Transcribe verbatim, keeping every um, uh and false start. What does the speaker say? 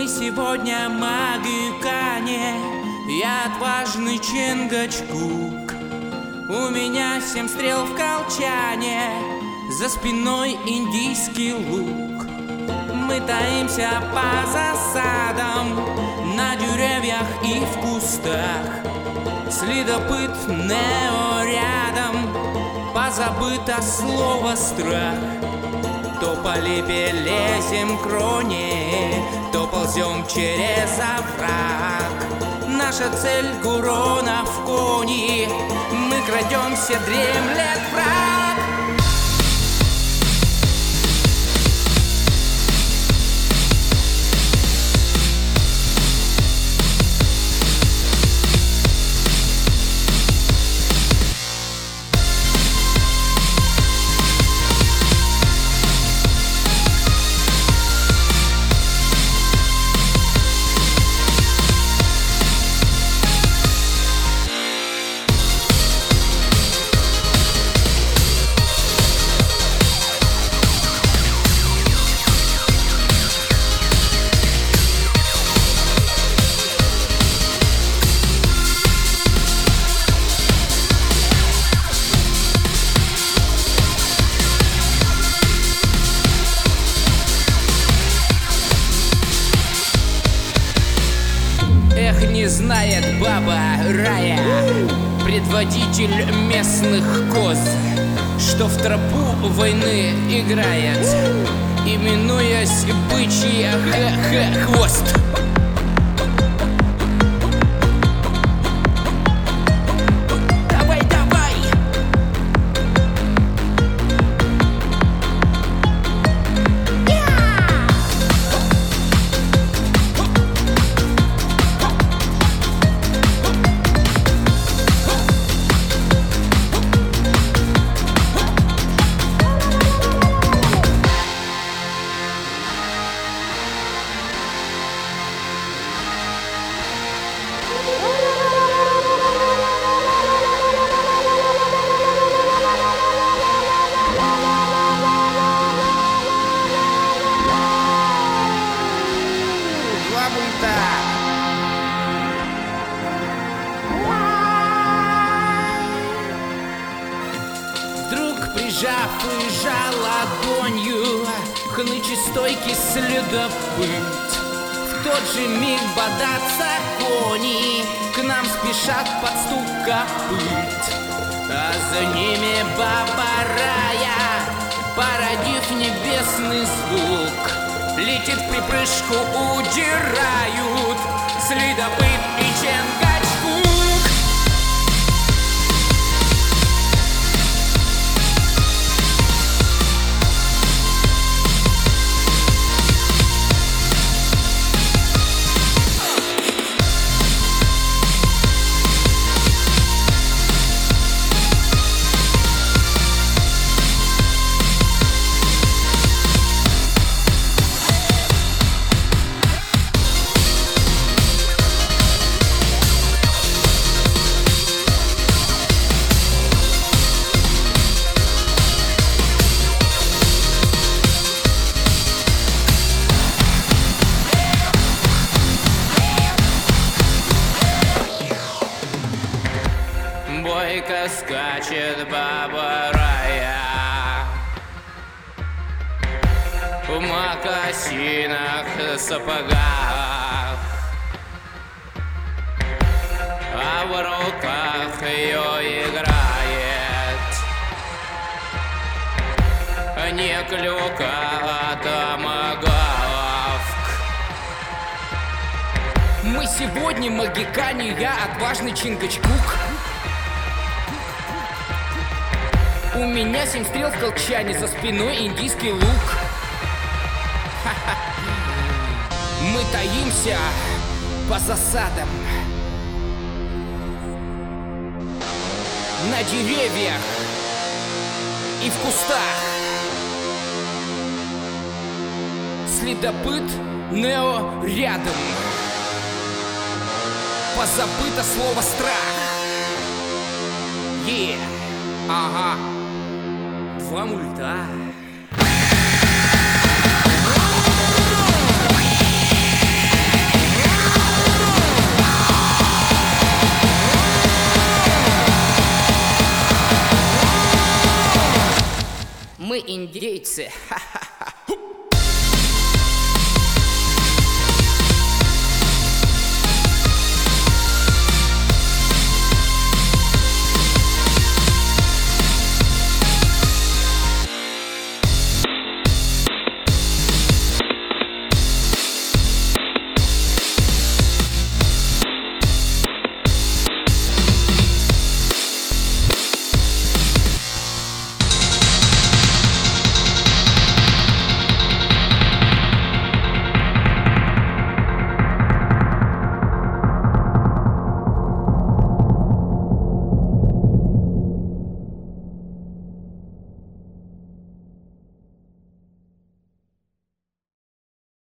сегодня магикане, я отважный Чингачгук. У меня семь стрел в колчане, за спиной индийский лук. Мы таимся по засадам, на деревьях и в кустах. Следопыт Нео рядом, позабыто слово страх. То по липе лезем к кроне, то ползем через овраг. Наша цель — Гуронов кони, мы крадемся, дремлет враг. Эх, не знает баба Рая, предводитель местных коз, что в тропу войны играет, именуясь бычий хвост. Вдруг, прижав и жал ладонью, хнычестойкий следопыт, в тот же миг бодаться кони к нам спешат под стук копыт. А за ними баба Рая, породив небесный звук, летит в припрыжку, удирают следопыт и Чингачгук. Бойко скачет баба Рая в мокасинах, сапогах, а в руках ее играет не клюка, а томагавк. Мы сегодня магикане, я отважный Чингачгук. У меня семь стрел в колчане, за спиной индийский лук. Мы таимся по засадам, на деревьях и в кустах. Следопыт Нео рядом, позабыто слово страх. Е, yeah. Ага. Два мульта. ха-ха.